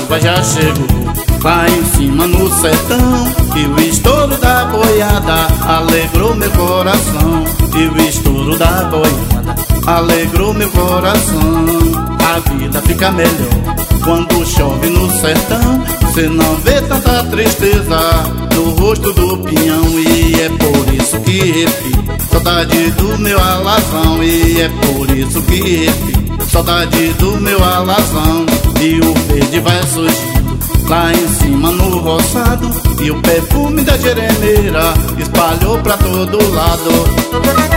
chuva já chegou lá em cima no sertão, e o estouro da boiada alegrou meu coração. E o estouro da boiada alegrou meu coração. A vida fica melhor quando chove no sertão. Cê não vê tanta tristeza no rosto do pinhão. E é por isso que repito, saudade do meu alazão. E é por isso que repito, saudade do meu alazão. E o verde vai surgindo lá em cima no roçado, e o perfume da jeremeira espalhou pra todo lado.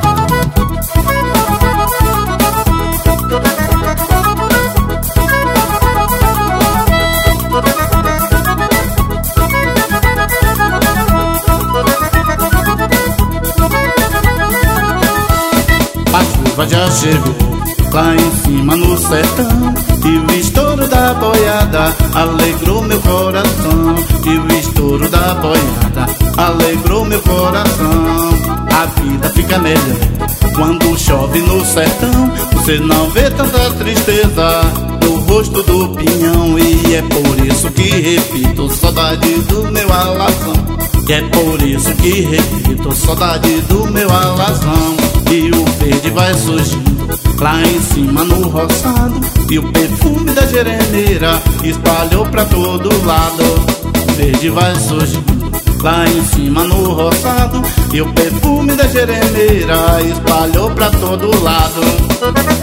A chuva já chegou lá em cima no sertão, e o estouro da boiada alegrou meu coração. E o estouro da boiada alegrou meu coração. A vida fica melhor quando chove no sertão. Você não vê tanta tristeza no rosto do pinhão. E é por isso que repito, saudade do meu alazão. E é por isso que repito, saudade do meu alazão. E o verde vai surgindo lá em cima no roçado, e o perfume da jeremeira espalhou pra todo lado. O verde vai surgindo lá em cima no roçado, e o perfume da jeremeira espalhou pra todo lado.